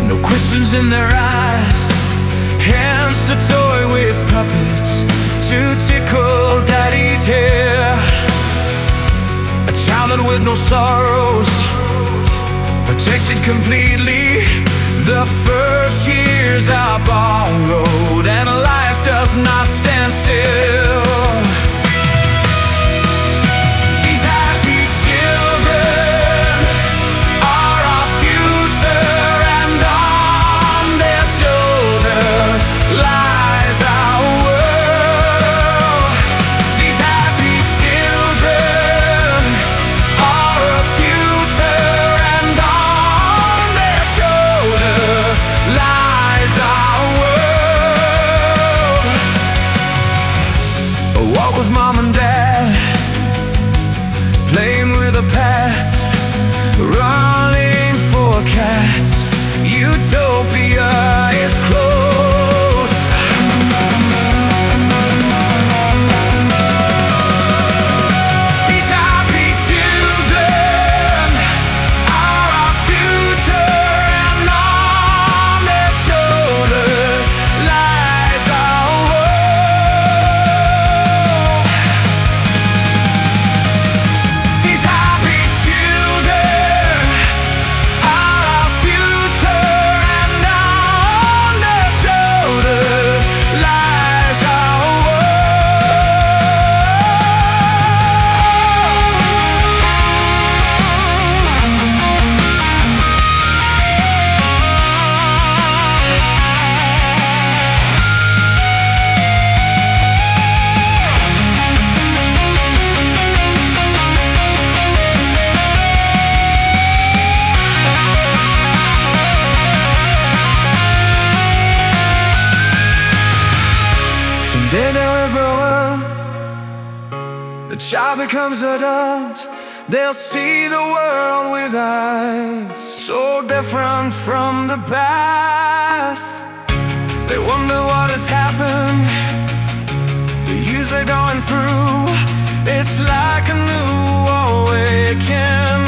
No questions in their eyes, hands to toy with puppets to tickle daddy's hair. A childhood with no sorrows, protected completely. The first years are borrowed, and life does not stand still. These happy children are our future, and on their shoulders lies our world. These happy children are our future, and on their shoulders lies our world. Walk with mom and dad, playing with the pets, running for cats. Utopia is close. These happy children are our future, and on their shoulders lies our world. These happy children are our future, and on their shoulders lies our Someday they will grow up, the child becomes adult. They'll see the world with eyes so different from the past. They wonder what has happened, the years they're going through. It's like a new awakening.